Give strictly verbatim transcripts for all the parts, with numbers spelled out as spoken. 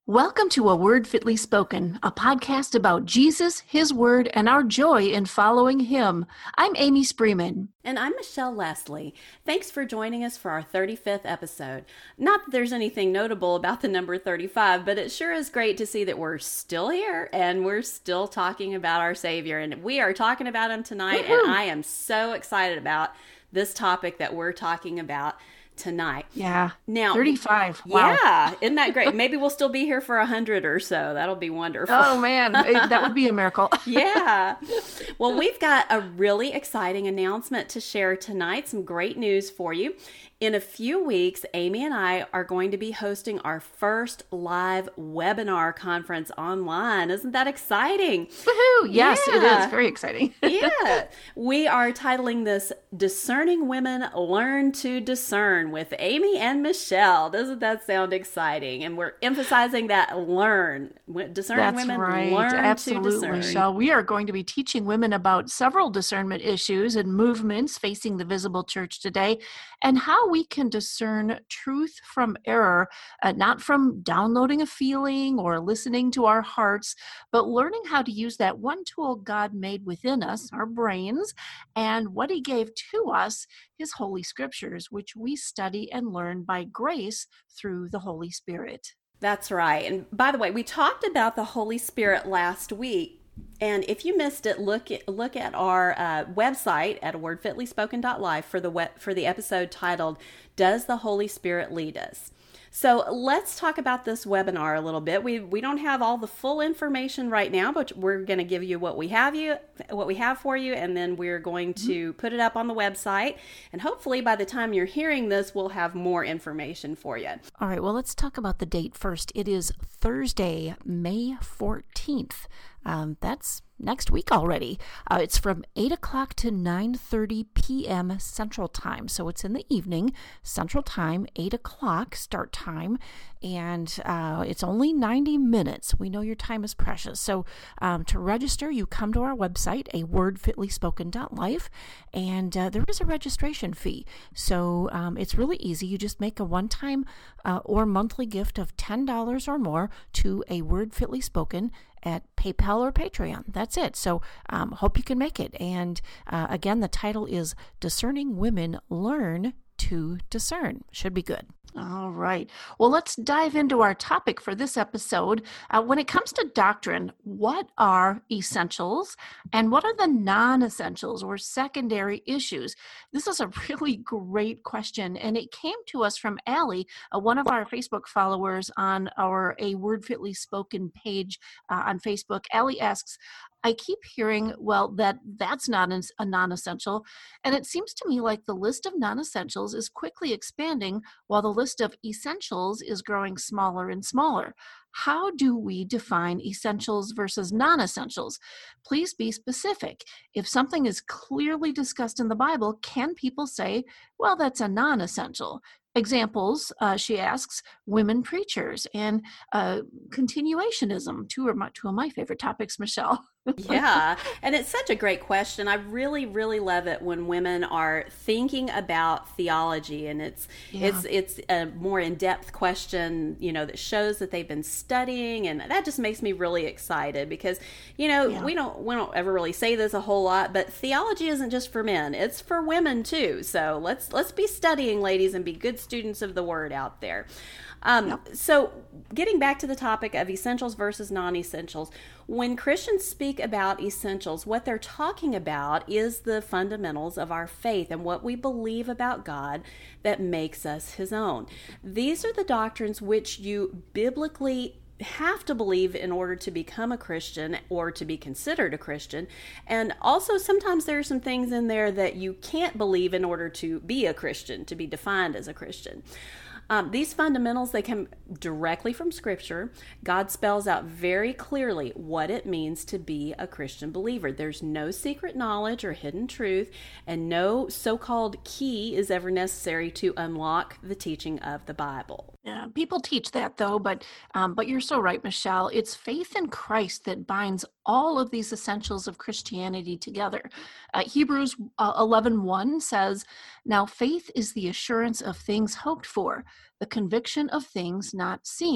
Welcome to A Word Fitly Spoken, a podcast about Jesus, His Word, and our joy in following Him. I'm Amy Spreeman. And I'm Michelle Leslie. Thanks for joining us for our thirty-fifth episode. Not that there's anything notable about the number thirty-five, but it sure is great to see that we're still here and we're still talking about our Savior. And we are talking about Him tonight, Woo-hoo. and I am so excited about this topic that we're talking about tonight. Yeah. Now, thirty-five. Wow. Yeah. Isn't that great? Maybe we'll still be here for a hundred or so. That'll be wonderful. Oh, man. That would be a miracle. Yeah. Well, we've got a really exciting announcement to share tonight. Some great news for you. In a few weeks, Amy and I are going to be hosting our first live webinar conference online. Isn't that exciting? Woohoo! Yes, Yeah. it is. Very exciting. Yeah. We are titling this Discerning Women Learn to Discern with Amy and Michelle. Doesn't that sound exciting? And we're emphasizing that learn. Discerning That's women right. learn Absolutely, to discern. Michelle. We are going to be teaching women about several discernment issues and movements facing the visible church today, and how we can discern truth from error, uh, not from downloading a feeling or listening to our hearts, but learning how to use that one tool God made within us, our brains, and what He gave to us, His Holy Scriptures, which we study and learn by grace through the Holy Spirit. That's right. And by the way, we talked about the Holy Spirit last week. And if you missed it, look at, look at our uh, website at a word fitly spoken dot life for the we- for the episode titled, Does the Holy Spirit Lead Us? So let's talk about this webinar a little bit. We we don't have all the full information right now, but we're going to give you what we have you what we have for you, and then we're going to put it up on the website. And hopefully by the time you're hearing this, we'll have more information for you. All right, well, let's talk about the date first. It is Thursday, May fourteenth. Um, that's next week already. Uh, it's from eight o'clock to nine thirty p.m. Central Time. So it's in the evening, Central Time, eight o'clock start time. And uh, it's only ninety minutes. We know your time is precious. So um, to register, you come to our website, a word fitly spoken dot life, and uh, there is a registration fee. So um, it's really easy. You just make a one-time uh, or monthly gift of ten dollars or more to A Word Fitly Spoken at PayPal or Patreon. That's it. So um, hope you can make it. And uh, again, the title is Discerning Women Learn to Discern. Should be good. All right. Well, let's dive into our topic for this episode. Uh, when it comes to doctrine, what are essentials and what are the non-essentials or secondary issues? This is a really great question, and it came to us from Allie, uh, one of our Facebook followers on our A Word Fitly Spoken page uh, on Facebook. Allie asks, I keep hearing, well, that that's not an, a non-essential, and it seems to me like the list of non-essentials is quickly expanding while the list of essentials is growing smaller and smaller. How do we define essentials versus non-essentials? Please be specific. If something is clearly discussed in the Bible, can people say, well, that's a non-essential? Examples, uh, she asks, women preachers and uh, continuationism, two of my two of my favorite topics, Michelle. Yeah, and it's such a great question. I really, really love it when women are thinking about theology, and it's Yeah. it's it's a more in-depth question, you know, that shows that they've been studying, and that just makes me really excited because, you know, Yeah. we don't we don't ever really say this a whole lot, but theology isn't just for men; it's for women too. So let's let's be studying, ladies, and be good students of the Word out there. Um, Yep. So getting back to the topic of essentials versus non-essentials, when Christians speak about essentials, what they're talking about is the fundamentals of our faith and what we believe about God that makes us His own. These are the doctrines which you biblically have to believe in order to become a Christian or to be considered a Christian. And also sometimes there are some things in there that you can't believe in order to be a Christian, to be defined as a Christian. Um, these fundamentals, they come directly from Scripture. God spells out very clearly what it means to be a Christian believer. There's no secret knowledge or hidden truth, and no so-called key is ever necessary to unlock the teaching of the Bible. Yeah, people teach that though, but um, but you're so right, Michelle. It's faith in Christ that binds all of these essentials of Christianity together. Uh, Hebrews uh, eleven one says, "Now faith is the assurance of things hoped for, the conviction of things not seen."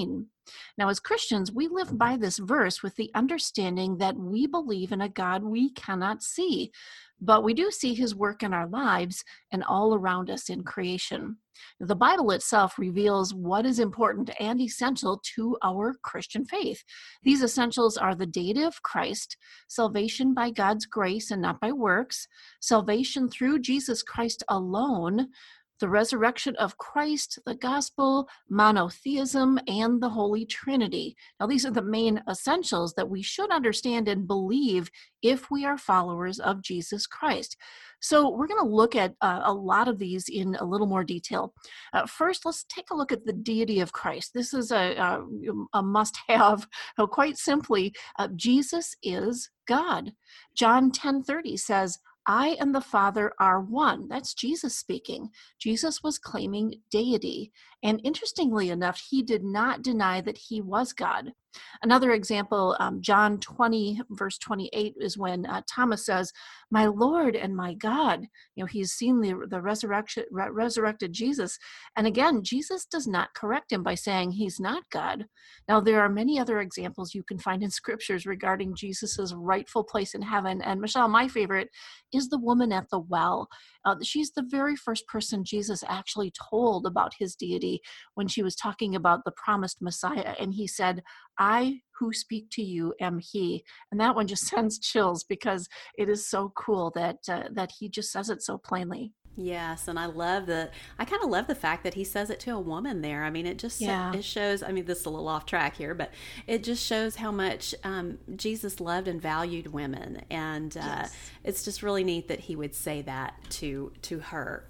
Now, as Christians, we live by this verse with the understanding that we believe in a God we cannot see, but we do see his work in our lives and all around us in creation. The Bible itself reveals what is important and essential to our Christian faith. These essentials are the deity of Christ, salvation by God's grace and not by works, salvation through Jesus Christ alone, the resurrection of Christ, the gospel, monotheism, and the Holy Trinity. Now, these are the main essentials that we should understand and believe if we are followers of Jesus Christ. So we're going to look at uh, a lot of these in a little more detail. Uh, first, let's take a look at the deity of Christ. This is a, a, a must-have. Uh, quite simply, uh, Jesus is God. John ten thirty says, I and the Father are one. That's Jesus speaking. Jesus was claiming deity. And interestingly enough, he did not deny that he was God. Another example, um, John twenty, verse twenty-eight, is when uh, Thomas says, my Lord and my God. You know, he's seen the, the resurrection, re- resurrected Jesus. And again, Jesus does not correct him by saying he's not God. Now, there are many other examples you can find in scriptures regarding Jesus's rightful place in heaven. And Michelle, my favorite is the woman at the well. Uh, she's the very first person Jesus actually told about his deity when she was talking about the promised Messiah. And he said, I who speak to you am he. And that one just sends chills because it is so cool that uh, that he just says it so plainly. Yes, and I love the, I kind of love the fact that he says it to a woman there. I mean, it just, Yeah. it shows, I mean, this is a little off track here, but it just shows how much um, Jesus loved and valued women. And uh, Yes. it's just really neat that he would say that to, to her.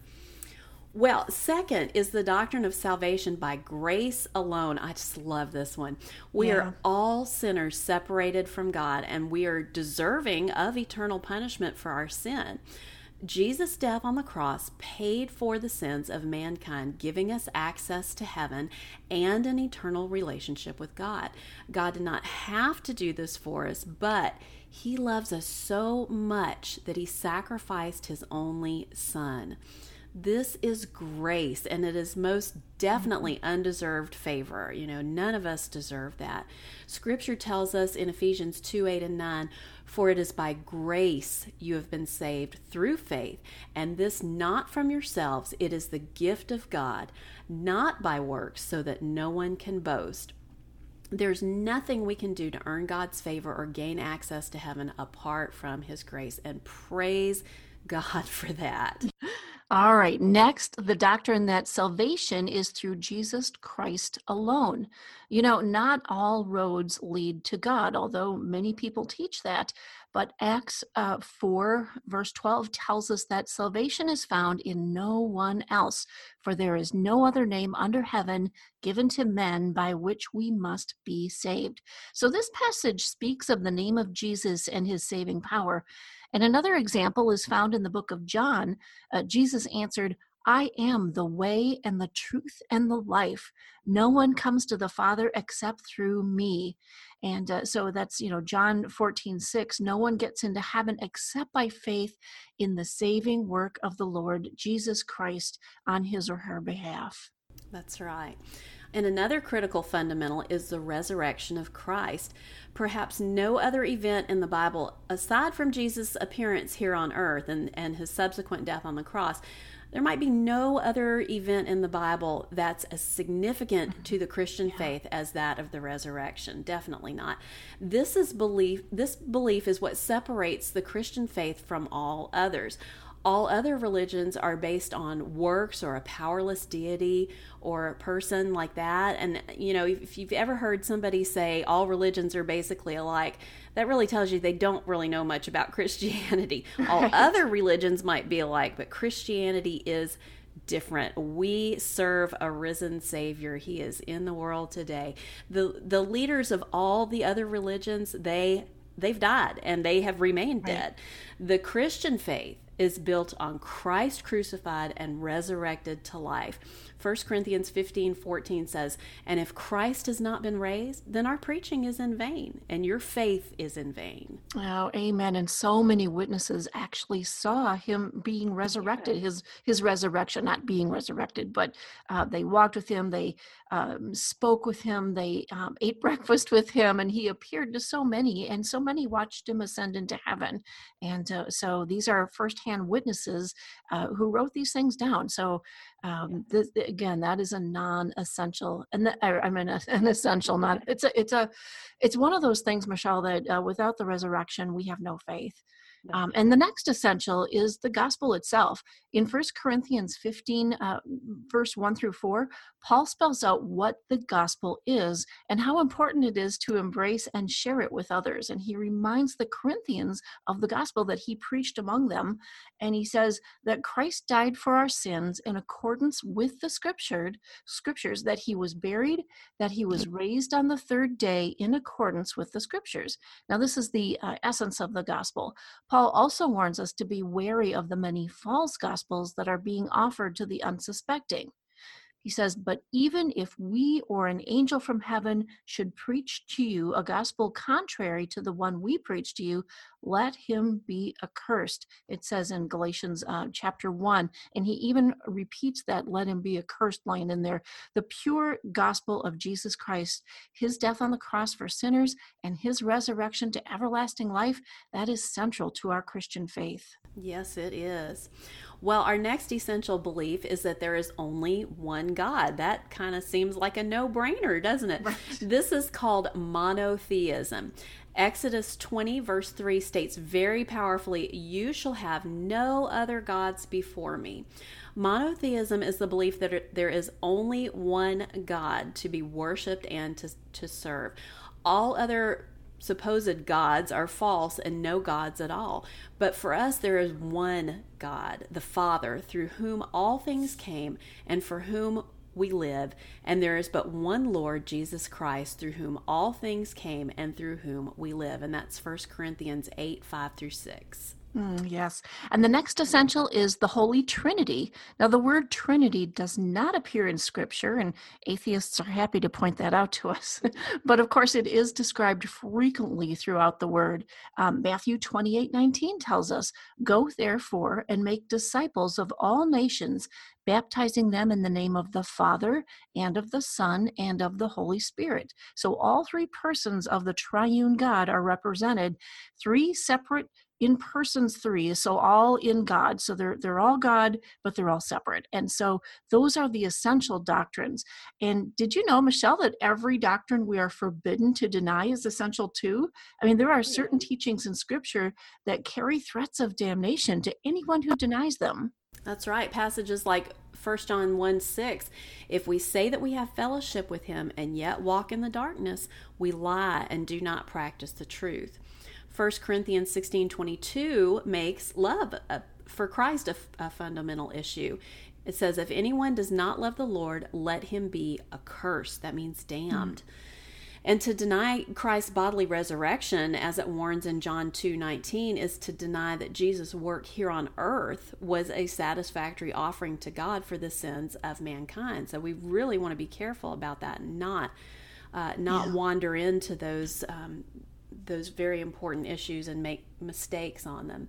Well, second is the doctrine of salvation by grace alone. I just love this one. We Yeah. are all sinners separated from God, and we are deserving of eternal punishment for our sin. Jesus' death on the cross paid for the sins of mankind, giving us access to heaven and an eternal relationship with God. God did not have to do this for us, but he loves us so much that he sacrificed his only son. This is grace, and it is most definitely undeserved favor. You know, none of us deserve that. Scripture tells us in Ephesians two, eight, and nine, for it is by grace you have been saved through faith, and this not from yourselves. It is the gift of God, not by works, so that no one can boast. There's nothing we can do to earn God's favor or gain access to heaven apart from his grace, and praise God for that. All right. Next, the doctrine that salvation is through Jesus Christ alone. You know, not all roads lead to God, although many people teach that. But Acts uh, four, verse twelve tells us that salvation is found in no one else, for there is no other name under heaven given to men by which we must be saved. So this passage speaks of the name of Jesus and his saving power. And another example is found in the book of John. Uh, Jesus answered, I am the way and the truth and the life. No one comes to the Father except through me. And uh, so that's, you know, John fourteen six. No one gets into heaven except by faith in the saving work of the Lord Jesus Christ on his or her behalf. That's right. And another critical fundamental is the resurrection of Christ. Perhaps no other event in the Bible, aside from Jesus' appearance here on earth and, and his subsequent death on the cross, there might be no other event in the Bible that's as significant to the Christian Yeah. faith as that of the resurrection. Definitely not. This is belief. This belief is what separates the Christian faith from all others. All other religions are based on works or a powerless deity or a person like that. And, you know, if you've ever heard somebody say all religions are basically alike, that really tells you they don't really know much about Christianity. All Right. other religions might be alike, but Christianity is different. We serve a risen Savior. He is in the world today. The the leaders of all the other religions, they they've died and they have remained Right. dead. The Christian faith is built on Christ crucified and resurrected to life. First Corinthians fifteen fourteen says, "And if Christ has not been raised, then our preaching is in vain, and your faith is in vain." Oh, amen. And so many witnesses actually saw him being resurrected, his his resurrection, not being resurrected, but uh, they walked with him, they um, spoke with him, they um, ate breakfast with him, and he appeared to so many, and so many watched him ascend into heaven. And uh, so these are firsthand witnesses uh, who wrote these things down. So um, this, again, that is a non-essential, and the, I mean, a, an essential, not, it's a, it's a, it's one of those things, Michelle, that uh, without the resurrection, we have no faith. Um, and the next essential is the gospel itself. In First Corinthians fifteen, uh, verse one through four, Paul spells out what the gospel is and how important it is to embrace and share it with others. And he reminds the Corinthians of the gospel that he preached among them. And he says that Christ died for our sins in accordance with the scriptured, scriptures, that he was buried, that he was raised on the third day in accordance with the scriptures. Now, this is the uh, essence of the gospel. Paul also warns us to be wary of the many false gospels that are being offered to the unsuspecting. He says, "But even if we or an angel from heaven should preach to you a gospel contrary to the one we preach to you, let him be accursed." It says in Galatians uh, chapter one, and he even repeats that "let him be accursed" line in there. The pure gospel of Jesus Christ, his death on the cross for sinners, and his resurrection to everlasting life, that is central to our Christian faith. Yes, it is. Well, our next essential belief is that there is only one God. That kind of seems like a no-brainer, doesn't it? Right. This is called monotheism. Exodus twenty verse three states very powerfully, "You shall have no other gods before me." Monotheism is the belief that there is only one God to be worshipped and to, to serve. All other supposed gods are false and no gods at all. But for us, there is one God, the Father, through whom all things came and for whom we live. And there is but one Lord, Jesus Christ, through whom all things came and through whom we live. And that's First Corinthians eight, five through six. Mm, yes. And the next essential is the Holy Trinity. Now, the word Trinity does not appear in Scripture, and atheists are happy to point that out to us. But of course, it is described frequently throughout the Word. Um, Matthew twenty-eight nineteen tells us, "Go therefore and make disciples of all nations, baptizing them in the name of the Father and of the Son and of the Holy Spirit." So all three persons of the triune God are represented, three separate in persons three, so all in God. So they're they're all God, but they're all separate. And so those are the essential doctrines. And did you know, Michelle, that every doctrine we are forbidden to deny is essential too? I mean, there are certain teachings in Scripture that carry threats of damnation to anyone who denies them. That's right. Passages like First John one six, "If we say that we have fellowship with him and yet walk in the darkness, we lie and do not practice the truth." First Corinthians sixteen twenty-two makes love a, for Christ a, a fundamental issue. It says, "If anyone does not love the Lord, let him be accursed." That means damned. Mm. And to deny Christ's bodily resurrection, as it warns in John two nineteen, is to deny that Jesus' work here on earth was a satisfactory offering to God for the sins of mankind. So we really want to be careful about that and not, uh, not yeah. wander into those um, those very important issues and make mistakes on them.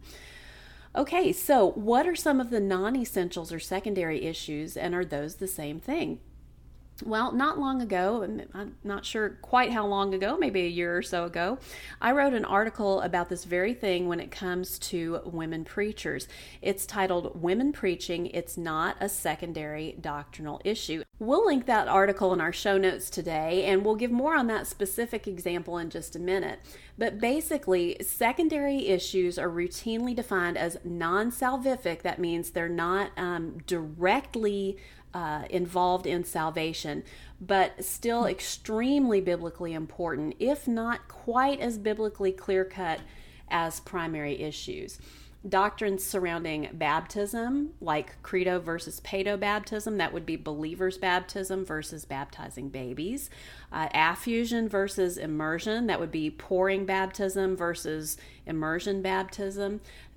Okay, so what are some of the non-essentials or secondary issues, and are those the same thing? Well, not long ago, I'm not sure quite how long ago, maybe a year or so ago, I wrote an article about this very thing when it comes to women preachers. It's titled, "Women Preaching, It's Not a Secondary Doctrinal Issue." We'll link that article in our show notes today, and we'll give more on that specific example in just a minute. But basically, secondary issues are routinely defined as non-salvific. That means they're not um, directly Uh, involved in salvation, but still extremely biblically important, if not quite as biblically clear-cut as primary issues. Doctrines surrounding baptism, like credo versus pedo baptism, that would be believers' baptism versus baptizing babies. Uh, affusion versus immersion, that would be pouring baptism versus immersion baptism.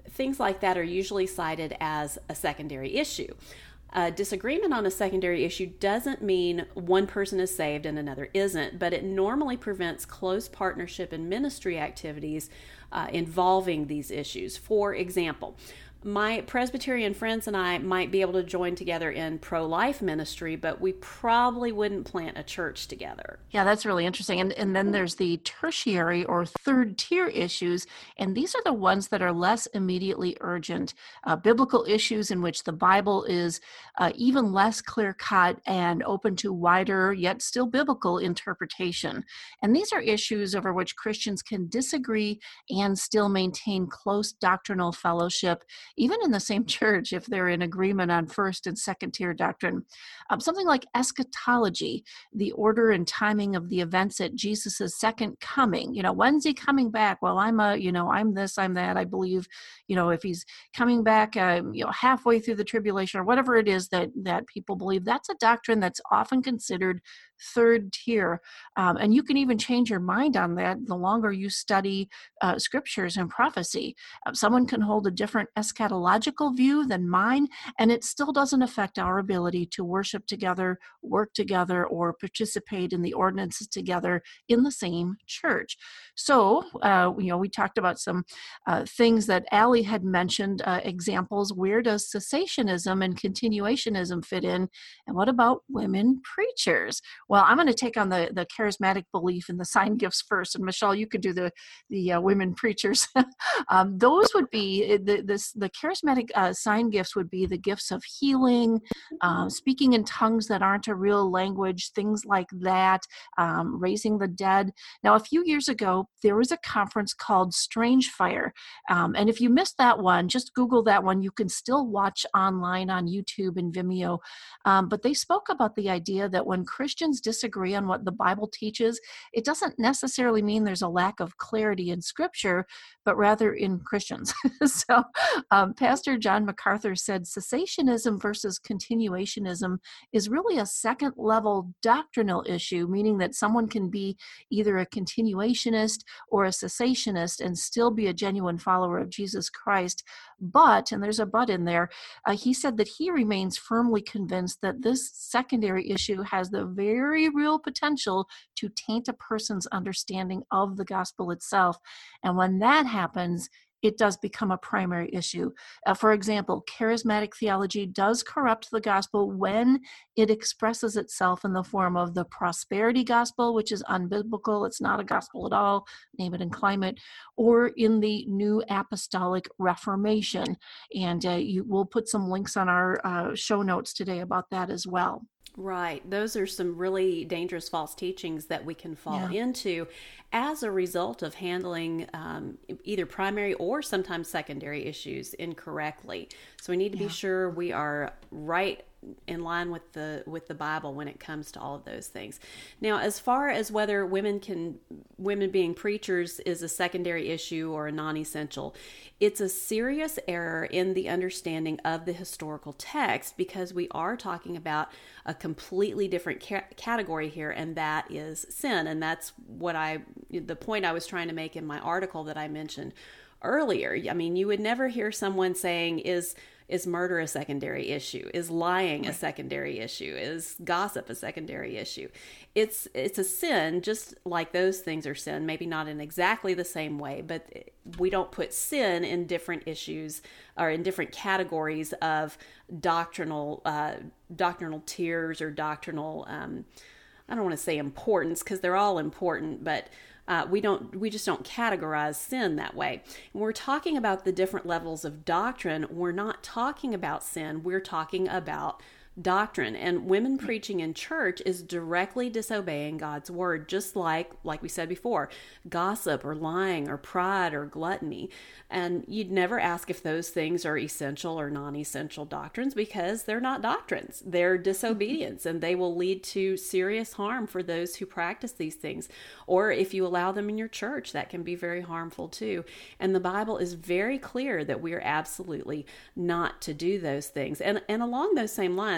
things like that are usually cited as a secondary issue. A disagreement on a secondary issue doesn't mean one person is saved and another isn't, but it normally prevents close partnership and ministry activities uh, involving these issues. For example, my Presbyterian friends and I might be able to join together in pro-life ministry, but we probably wouldn't plant a church together. Yeah, that's really interesting. And and then there's the tertiary or third tier issues, and these are the ones that are less immediately urgent, uh, biblical issues in which the Bible is uh, even less clear-cut and open to wider, yet still biblical interpretation. And these are issues over which Christians can disagree and still maintain close doctrinal fellowship, even in the same church, if they're in agreement on first and second tier doctrine. Um, something like eschatology, the order and timing of the events at Jesus's second coming. You know, when's he coming back? Well, I'm a, you know, I'm this, I'm that. I believe, you know, if he's coming back, uh, you know, halfway through the tribulation or whatever it is that that people believe, that's a doctrine that's often considered third tier. Um, and you can even change your mind on that the longer you study uh, scriptures and prophecy. Uh, someone can hold a different eschatological view than mine, and it still doesn't affect our ability to worship together, work together, or participate in the ordinances together in the same church. So, uh, you know, we talked about some uh, things that Allie had mentioned, uh, examples. Where does cessationism and continuationism fit in? And what about women preachers? Well, I'm going to take on the, the charismatic belief in the sign gifts first. And Michelle, you could do the, the uh, women preachers. um, those would be, the, this, the charismatic uh, sign gifts would be the gifts of healing, um, speaking in tongues that aren't a real language, things like that, um, raising the dead. Now, a few years ago, there was a conference called Strange Fire. Um, and if you missed that one, just Google that one. You can still watch online on YouTube and Vimeo. Um, but they spoke about the idea that when Christians disagree on what the Bible teaches, it doesn't necessarily mean there's a lack of clarity in Scripture, but rather in Christians. so um, Pastor John MacArthur said cessationism versus continuationism is really a second level doctrinal issue, meaning that someone can be either a continuationist or a cessationist and still be a genuine follower of Jesus Christ. But, and there's a but in there, uh, he said that he remains firmly convinced that this secondary issue has the very real potential to taint a person's understanding of the gospel itself. And when that happens, it does become a primary issue. Uh, for example, charismatic theology does corrupt the gospel when it expresses itself in the form of the prosperity gospel, which is unbiblical. It's not a gospel at all, name it and claim it, or in the new apostolic reformation. And uh, you, we'll put some links on our uh, show notes today about that as well. Right. Those are some really dangerous false teachings that we can fall yeah. into as a result of handling um, either primary or sometimes secondary issues incorrectly. So we need to yeah. be sure we are right in line with the with the Bible when it comes to all of those things. Now, as far as whether women can women being preachers is a secondary issue or a non-essential, it's a serious error in the understanding of the historical text, because we are talking about a completely different ca- category here, and that is sin. And that's what I the point I was trying to make in my article that I mentioned earlier. I mean, you would never hear someone saying, is Is murder a secondary issue? Is lying a secondary issue? Is gossip a secondary issue? It's it's a sin, just like those things are sin, maybe not in exactly the same way, but we don't put sin in different issues or in different categories of doctrinal uh, doctrinal tiers or doctrinal, um, I don't want to say importance, because they're all important, but Uh, we don't. We just don't categorize sin that way. When we're talking about the different levels of doctrine, we're not talking about sin. We're talking about doctrine. And women preaching in church is directly disobeying God's word, just like, like we said before, gossip or lying or pride or gluttony. And you'd never ask if those things are essential or non-essential doctrines, because they're not doctrines. They're disobedience, and they will lead to serious harm for those who practice these things. Or if you allow them in your church, that can be very harmful too. And the Bible is very clear that we are absolutely not to do those things. And, and along those same lines,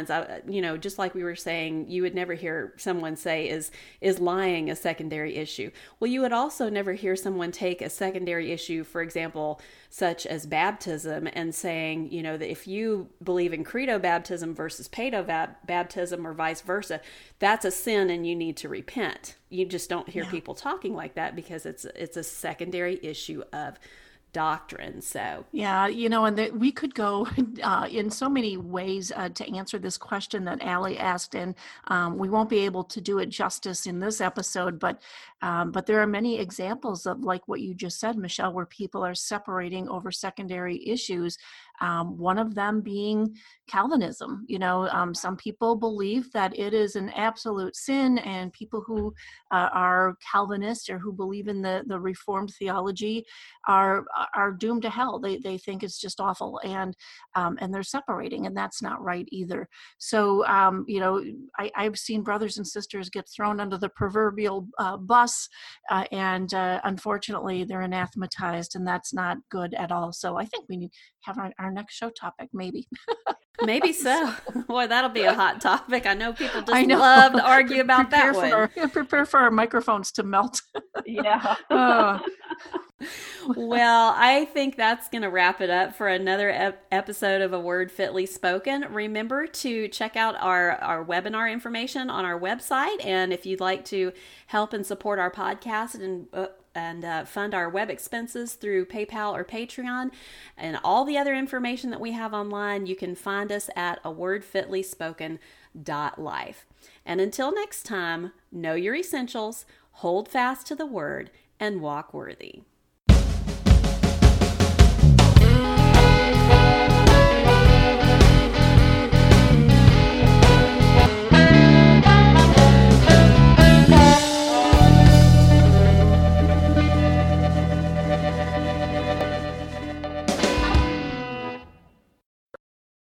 lines. I, you know, just like we were saying, you would never hear someone say, is is lying a secondary issue? Well, you would also never hear someone take a secondary issue, for example, such as baptism, and saying, you know, that if you believe in credo baptism versus pedo baptism or vice versa, that's a sin and you need to repent. You just don't hear yeah. people talking like that because it's it's a secondary issue of doctrine. So yeah, you know, and the, we could go uh, in so many ways uh, to answer this question that Allie asked, and um, we won't be able to do it justice in this episode, but um, but there are many examples of, like what you just said, Michelle, where people are separating over secondary issues. Um, one of them being Calvinism. You know, um, some people believe that it is an absolute sin, and people who uh, are Calvinists or who believe in the, the Reformed theology are are doomed to hell. They they think it's just awful, and um, and they're separating, and that's not right either. So um, you know, I, I've seen brothers and sisters get thrown under the proverbial uh, bus, uh, and uh, unfortunately, they're anathematized, and that's not good at all. So I think we need to have our, our next show topic, maybe. Maybe so. Boy, that'll be a hot topic. I know people just love to argue about prepare that for one. Our, prepare for our microphones to melt. Yeah. uh. Well, I think that's going to wrap it up for another ep- episode of A Word Fitly Spoken. Remember to check out our, our webinar information on our website. And if you'd like to help and support our podcast and uh, and uh, fund our web expenses through PayPal or Patreon, and all the other information that we have online, you can find us at a word fitly spoken dot life. And until next time, know your essentials, hold fast to the word, and walk worthy.